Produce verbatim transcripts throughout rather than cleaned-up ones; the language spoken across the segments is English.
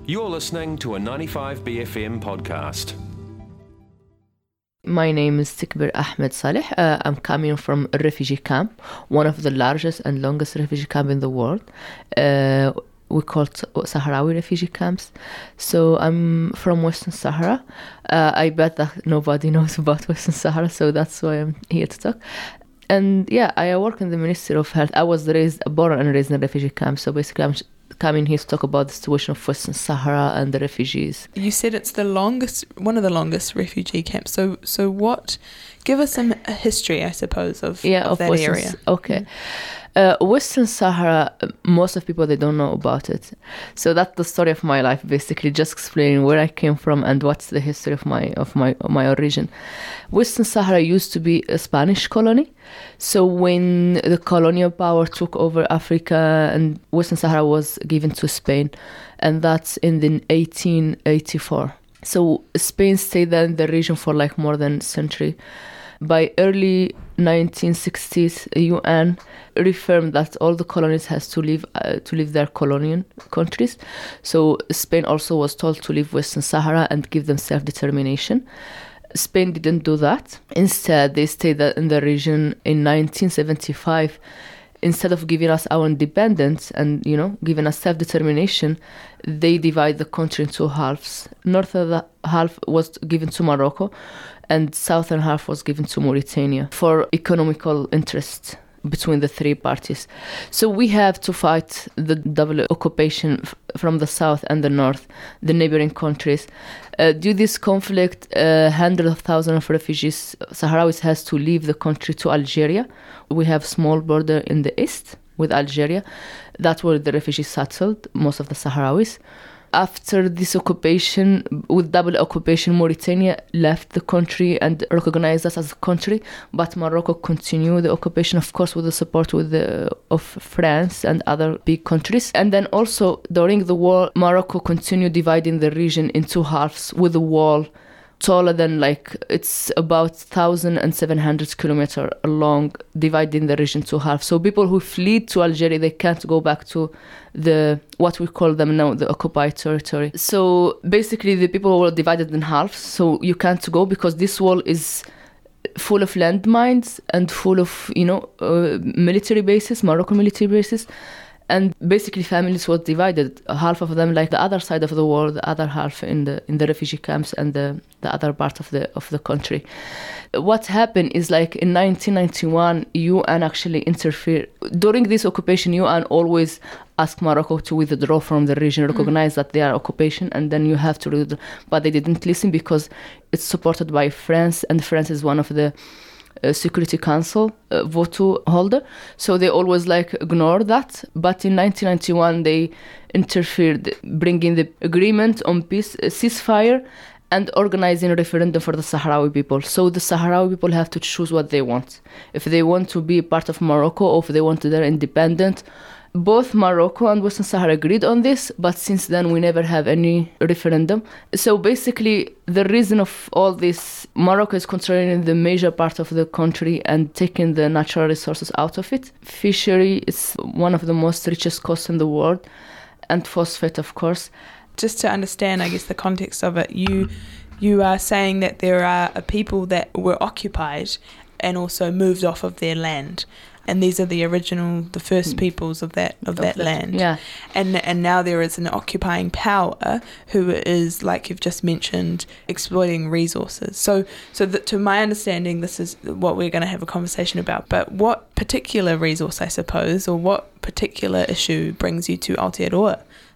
You're listening to a ninety-five B F M podcast. My name is Tikber Ahmed Saleh. Uh, I'm coming from a refugee camp, one of the largest and longest refugee camp in the world. Uh, we call it Sahrawi refugee camps. So I'm from Western Sahara. Uh, I bet that nobody knows about Western Sahara, so that's why I'm here to talk. And yeah, I work in the Ministry of Health. I was raised, born and raised in a refugee camp. So basically, I'm coming here to talk about the situation of Western Sahara and the refugees. You said it's the longest, one of the longest refugee camps. So, so what? Give us some history, I suppose, of, yeah, of, of that Western, area. Okay. Uh, Western Sahara, most of people, they don't know about it. So that's the story of my life, basically, just explaining where I came from and what's the history of my of my of my origin. Western Sahara used to be a Spanish colony. So when the colonial power took over Africa, and Western Sahara was given to Spain, and that's in the eighteen eighty-four. So Spain stayed there in the region for like more than a century. By early nineteen sixties, U N reaffirmed that all the colonies has to leave uh, to leave their colonial countries. So Spain also was told to leave Western Sahara and give them self-determination. Spain didn't do that. Instead, they stayed in the region in nineteen seventy-five. Instead of giving us our independence and, you know, giving us self-determination, they divide the country into halves. North of the half was given to Morocco, and southern half was given to Mauritania for economical interest between the three parties. So we have to fight the double occupation f- from the south and the north, the neighboring countries. Uh, due to this conflict, uh, hundreds of thousands of refugees, Sahrawis, has to leave the country to Algeria. We have small border in the east with Algeria. That's where the refugees settled, most of the Sahrawis. After this occupation, with double occupation, Mauritania left the country and recognized us as a country, but Morocco continued the occupation, of course, with the support with the, of France and other big countries. And then also, during the war, Morocco continued dividing the region into halves with a wall taller than, like, it's about one thousand seven hundred kilometers long, dividing the region to half. So people who fled to Algeria, they can't go back to the, what we call them now, the occupied territory. So basically the people were divided in half. So you can't go because this wall is full of landmines and full of, you know, uh, military bases, Moroccan military bases. And basically families were divided, half of them like the other side of the world, the other half in the in the refugee camps and the, the other part of the of the country. What happened is, like, in nineteen ninety-one, U N actually interfered. During this occupation, U N always asked Morocco to withdraw from the region, recognize mm. that they are occupation, and then you have to withdraw. But they didn't listen because it's supported by France, and France is one of the Uh, Security Council uh, veto holder, so they always like ignore that. But in nineteen ninety-one they interfered, bringing the agreement on peace, uh, ceasefire, and organizing a referendum for the Sahrawi people. So the Sahrawi people have to choose what they want, if they want to be part of Morocco or if they want to be independent. Both Morocco and Western Sahara agreed on this, but since then we never have any referendum. So basically the reason of all this, Morocco is controlling the major part of the country and taking the natural resources out of it. Fishery is one of the most richest coasts in the world, and phosphate, of course. Just to understand, I guess, the context of it, you you are saying that there are people that were occupied and also moved off of their land. And these are the original, the first peoples of that of, of that, that land. Yeah. And and now there is an occupying power who is, like you've just mentioned, exploiting resources. So so that, to my understanding, this is what we're going to have a conversation about. But what particular resource, I suppose, or what particular issue brings you to Aotearoa?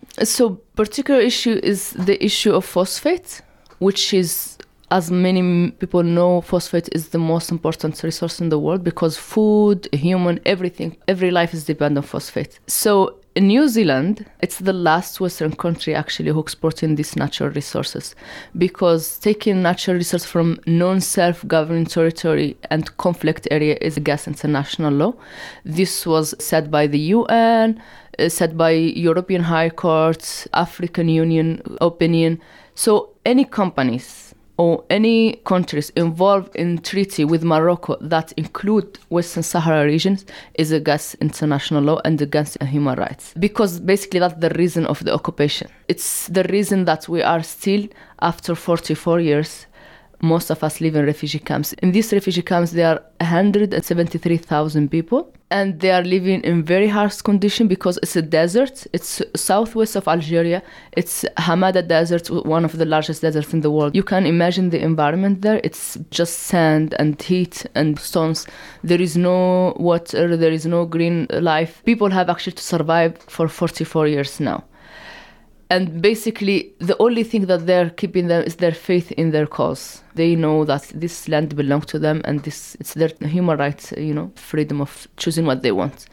So particular issue is the issue of phosphate, which is, as many people know, phosphate is the most important resource in the world because food, human, everything, every life is dependent on phosphate. So in New Zealand, it's the last Western country actually who exporting these natural resources, because taking natural resources from non-self-governing territory and conflict area is against international law. This was said by the U N, uh, said by European High Court, African Union opinion. So any companies or any countries involved in treaty with Morocco that include Western Sahara regions is against international law and against human rights. Because basically that's the reason of the occupation. It's the reason that we are still, after forty-four years, most of us live in refugee camps. In these refugee camps, there are one hundred seventy-three thousand people, and they are living in very harsh conditions because it's a desert. It's southwest of Algeria. It's Hamada Desert, one of the largest deserts in the world. You can imagine the environment there. It's just sand and heat and stones. There is no water. There is no green life. People have actually to survive for forty-four years now. And basically, the only thing that they're keeping them is their faith in their cause. They know that this land belongs to them, and this it's their human rights, you know, freedom of choosing what they want.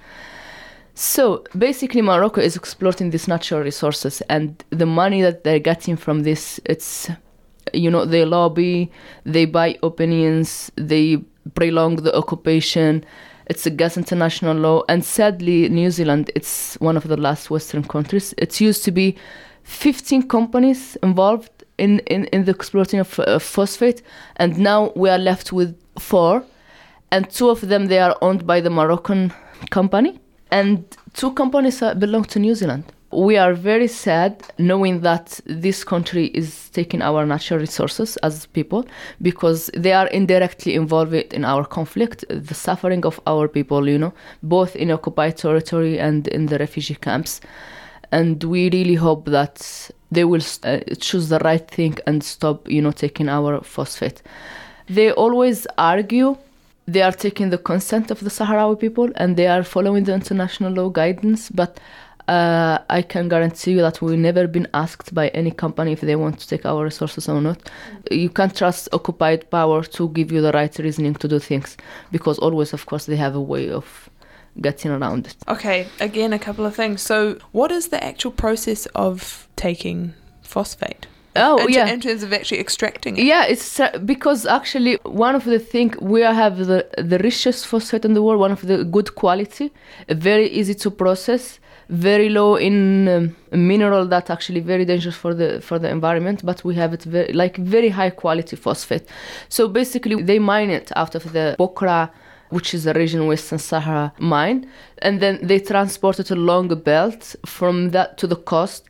So basically, Morocco is exploiting these natural resources, and the money that they're getting from this, it's, you know, they lobby, they buy opinions, they prolong the occupation. It's against international law. And sadly, New Zealand, it's one of the last Western countries. It used to be fifteen companies involved in, in, in the exploiting of uh, phosphate. And now we are left with four. And two of them, they are owned by the Moroccan company. And two companies uh, belong to New Zealand. We are very sad knowing that this country is taking our natural resources as people, because they are indirectly involved in our conflict, the suffering of our people, you know, both in occupied territory and in the refugee camps. And we really hope that they will uh, choose the right thing and stop, you know, taking our phosphate. They always argue they are taking the consent of the Sahrawi people and they are following the international law guidance, but Uh, I can guarantee you that we've never been asked by any company if they want to take our resources or not. You can't trust occupied power to give you the right reasoning to do things, because always, of course, they have a way of getting around it. Okay, again, a couple of things. So what is the actual process of taking phosphate? Oh, in, yeah. In terms of actually extracting it? Yeah, it's uh, because actually one of the things, we have the, the richest phosphate in the world, one of the good quality, very easy to process, very low in um, mineral that actually very dangerous for the for the environment, but we have it very, like very high quality phosphate. So basically they mine it out of the Bokra, which is a region Western Sahara mine, and then they transport it along a belt from that to the coast.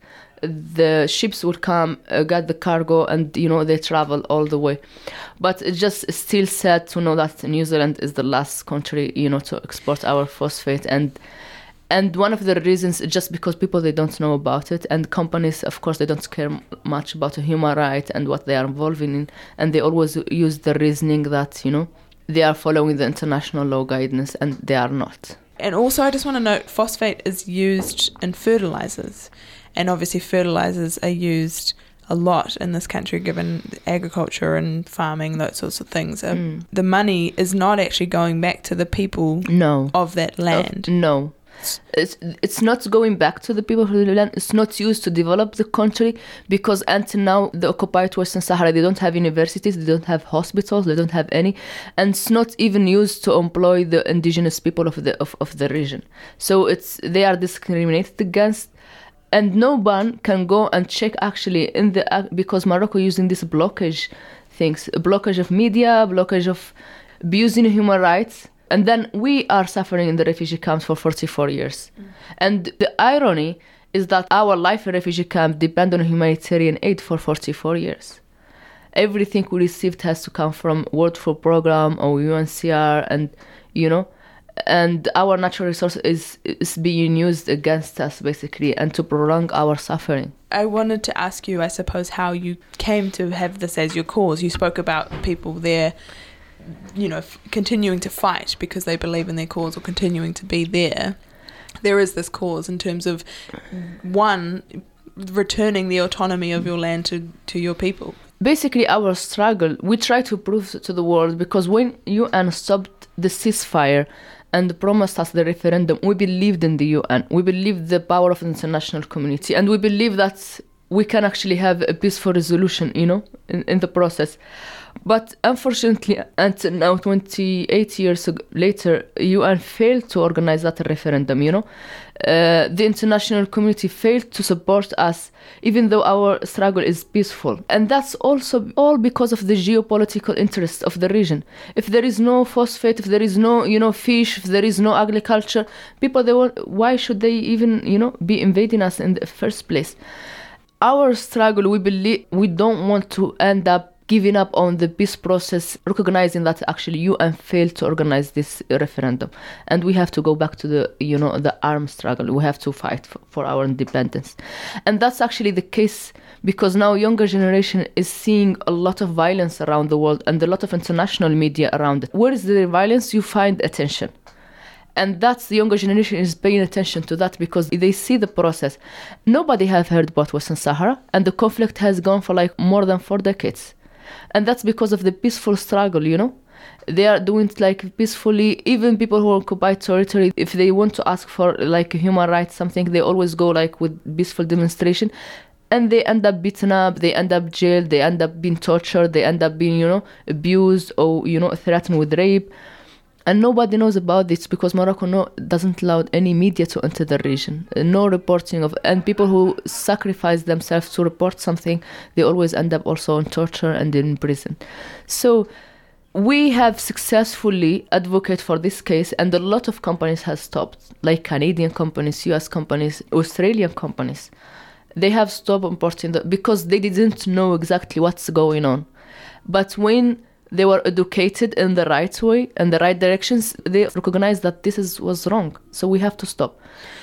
The ships would come, uh, get the cargo, and you know they travel all the way. But it's just still sad to know that New Zealand is the last country, you know, to export our phosphate. And And one of the reasons is just because people, they don't know about it. And companies, of course, they don't care much about human rights and what they are involved in. And they always use the reasoning that, you know, they are following the international law guidance, and they are not. And also, I just want to note, phosphate is used in fertilizers. And obviously fertilizers are used a lot in this country, given agriculture and farming, those sorts of things. Um, Mm. The money is not actually going back to the people No. of that land. Of, no. It's, it's not going back to the people who land. It's not used to develop the country, because until now, the occupied Western Sahara, they don't have universities, they don't have hospitals, they don't have any. And it's not even used to employ the indigenous people of the of, of the region. So it's they are discriminated against. And no one can go and check actually in the, uh, because Morocco using this blockage things, a blockage of media, blockage of abusing human rights. And then we are suffering in the refugee camps for forty-four years. Mm. And the irony is that our life in refugee camp depend on humanitarian aid for forty-four years. Everything we received has to come from World Food Program or U N C R, and, you know, and our natural resource is, is being used against us, basically, and to prolong our suffering. I wanted to ask you, I suppose, how you came to have this as your cause. You spoke about people there, you know, f- continuing to fight because they believe in their cause, or continuing to be there. There is this cause in terms of, one, returning the autonomy of your land to, to your people. Basically, our struggle, we try to prove to the world, because when U N stopped the ceasefire and promised us the referendum, we believed in the U N. We believed the power of the international community, and we believe that we can actually have a peaceful resolution, you know, in, in the process. But unfortunately, until now, twenty-eight years later, U N failed to organize that referendum, you know. Uh, the international community failed to support us, even though our struggle is peaceful. And that's also all because of the geopolitical interests of the region. If there is no phosphate, if there is no, you know, fish, if there is no agriculture, people, they want, why should they even, you know, be invading us in the first place? Our struggle, we believe, we don't want to end up giving up on the peace process, recognizing that actually U N failed to organize this referendum, and we have to go back to the, you know, the armed struggle. We have to fight for, for our independence, and that's actually the case because now younger generation is seeing a lot of violence around the world and a lot of international media around it. Where is the violence? You find attention. And that's the younger generation is paying attention to that because they see the process. Nobody have heard about Western Sahara, and the conflict has gone for like more than four decades. And that's because of the peaceful struggle, you know. They are doing it like peacefully. Even people who occupy territory, if they want to ask for like human rights, something, they always go like with peaceful demonstration. And they end up beaten up, they end up jailed, they end up being tortured, they end up being, you know, abused or, you know, threatened with rape. And nobody knows about this because Morocco no, doesn't allow any media to enter the region. No reporting of, and people who sacrifice themselves to report something, they always end up also in torture and in prison. So we have successfully advocated for this case, and a lot of companies have stopped, like Canadian companies, U S companies, Australian companies. They have stopped importing the, because they didn't know exactly what's going on. But when they were educated in the right way and the right directions, they recognized that this is was wrong. So we have to stop.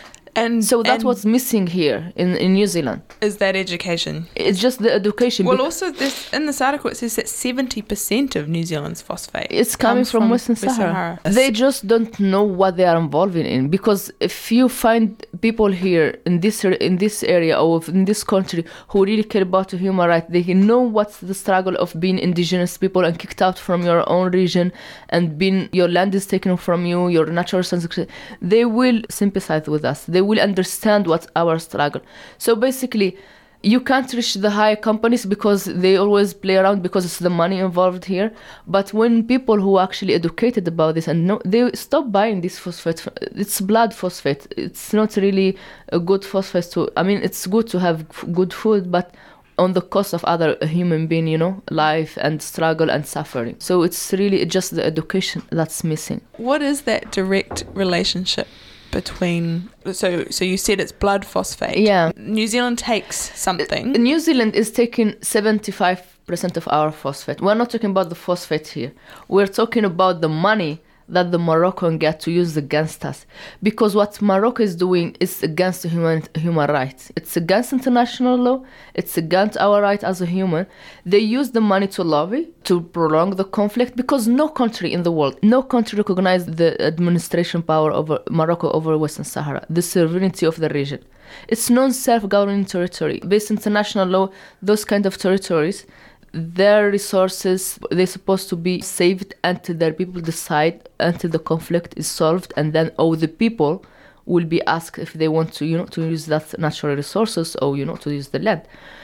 And so that's and what's missing here in, in New Zealand. Is that education? It's just the education. Well, also this in this article it says that seventy percent of New Zealand's phosphate it's coming from, from Western Sahara. Sahara. They just don't know what they are involved in. Because if you find people here in this in this area or in this country who really care about human rights, they know what's the struggle of being indigenous people and kicked out from your own region and being your land is taken from you, your natural resources. They will sympathize with us. They will understand what's our struggle. So basically, you can't reach the high companies because they always play around because it's the money involved here. But when people who are actually educated about this and know, they stop buying this phosphate. It's blood phosphate. It's not really a good phosphate to, I mean, it's good to have good food, but on the cost of other human being, you know, life and struggle and suffering. So it's really just the education that's missing. What is that direct relationship between, so so you said it's blood phosphate. Yeah. New Zealand takes something. New Zealand is taking seventy-five percent of our phosphate. We're not talking about the phosphate here. We're talking about the money that the Moroccan get to use against us. Because what Morocco is doing is against human human rights. It's against international law. It's against our right as a human. They use the money to lobby, to prolong the conflict, because no country in the world, no country recognized the administration power over Morocco over Western Sahara, the sovereignty of the region. It's non-self-governing territory. Based on international law, those kind of territories, their resources, they're supposed to be saved until their people decide, until the conflict is solved, and then all the people will be asked if they want to, you know, to use that natural resources or, you know, to use the land.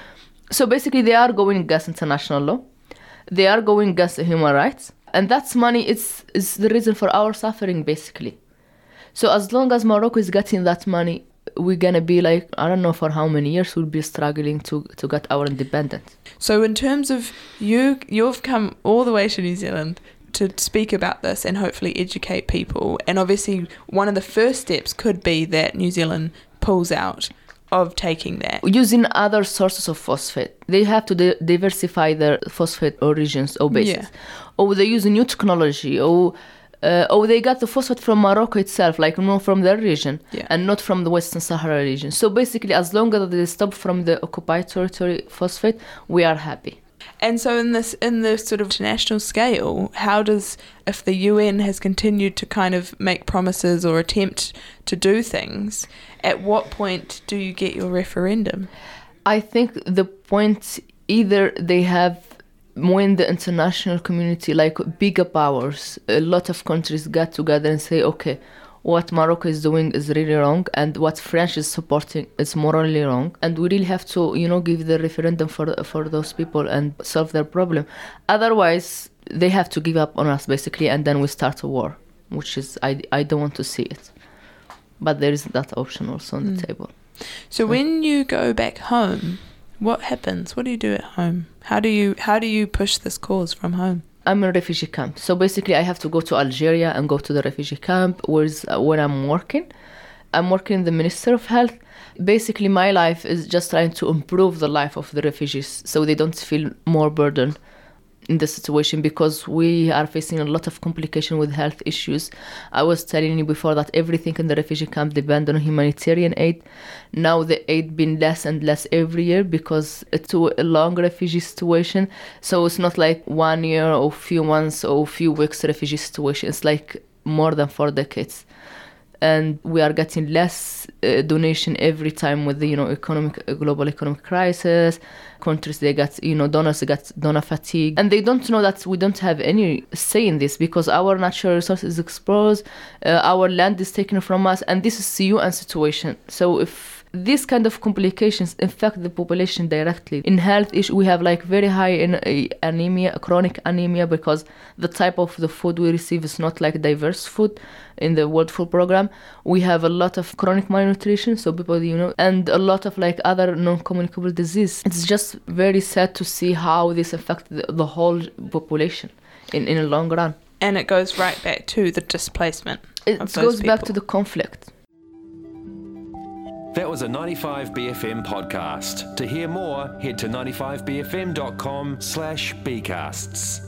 So basically they are going against international law. They are going against the human rights. And that's money, it's, it's the reason for our suffering, basically. So as long as Morocco is getting that money, we're going to be like, I don't know for how many years we'll be struggling to, to get our independence. So in terms of you, you've come all the way to New Zealand to speak about this and hopefully educate people. And obviously one of the first steps could be that New Zealand pulls out of taking that. Using other sources of phosphate. They have to di- diversify their phosphate origins or bases. Yeah. Or they use a new technology or... Uh, or they got the phosphate from Morocco itself, like, you know, from their region, yeah. and not from the Western Sahara region. So basically, as long as they stop from the occupied territory phosphate, we are happy. And so in this, in the sort of international scale, how does, if the U N has continued to kind of make promises or attempt to do things, at what point do you get your referendum? I think the point, either they have, when the international community, like bigger powers, a lot of countries get together and say, okay, what Morocco is doing is really wrong, and what France is supporting is morally wrong. And we really have to, you know, give the referendum for for those people and solve their problem. Otherwise, they have to give up on us, basically, and then we start a war, which is, I, I don't want to see it. But there is that option also on mm. the table. So when you go back home, what happens? What do you do at home? How do you how do you push this cause from home? I'm in a refugee camp. So basically I have to go to Algeria and go to the refugee camp where's, uh, where I'm working. I'm working in the Ministry of Health. Basically my life is just trying to improve the life of the refugees so they don't feel more burden in the situation, because we are facing a lot of complication with health issues. I was telling you before that everything in the refugee camp depends on humanitarian aid. Now the aid been less and less every year because it's a long refugee situation. So it's not like one year or few months or few weeks refugee situation. It's like more than four decades. And we are getting less uh, donation every time with the, you know, economic uh, global economic crisis. Countries, they got, you know, donors got donor fatigue, and they don't know that we don't have any say in this because our natural resources is exposed, uh, our land is taken from us, and this is a U N situation. So if these kind of complications affect the population directly. In health issue, we have like very high in, uh, anemia, chronic anemia, because the type of the food we receive is not like diverse food in the World Food Program. We have a lot of chronic malnutrition, so people, you know, and a lot of like other non-communicable disease. It's just very sad to see how this affects the, the whole population in, in a long run. And it goes right back to the displacement. It of goes those back people. to the conflict. That was a ninety-five B F M podcast. To hear more, head to ninety-five b f m dot com slash bcasts.